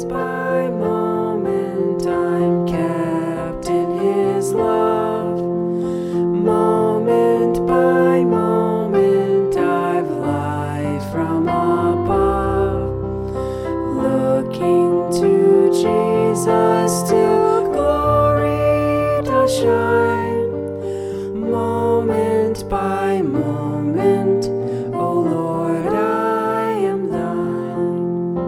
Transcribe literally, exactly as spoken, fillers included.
Moment by moment I'm kept in His love. Moment by moment I've life from above. Looking to Jesus, still glory does shine.